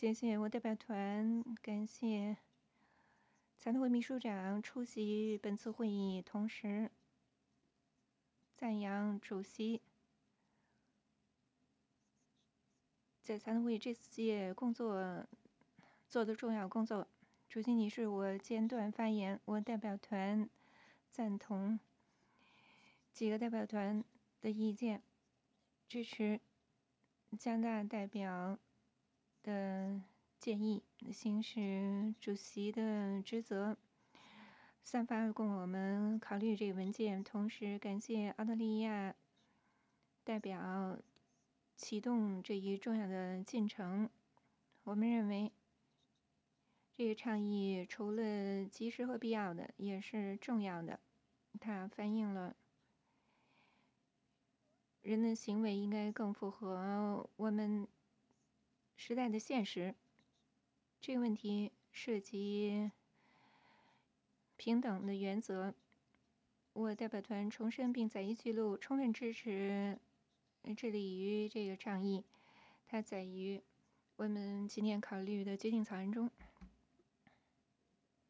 谢谢我代表团，感谢残委会秘书长出席本次会议，同时赞扬主席在残委会这届工作做的重要工作。主席女士，我简短发言，我代表团赞同几个代表团的意见，支持加拿大代表的建议，行使主席的职责，散发供我们考虑这个文件。同时感谢澳大利亚代表启动这一重要的进程。我们认为这个倡议除了及时和必要的，也是重要的。它反映了人的行为应该更符合我们时代的现实。这个问题涉及平等的原则。我代表团重申并载于记录，充分支持致力于这个倡议。它载于我们今天考虑的决定草案中。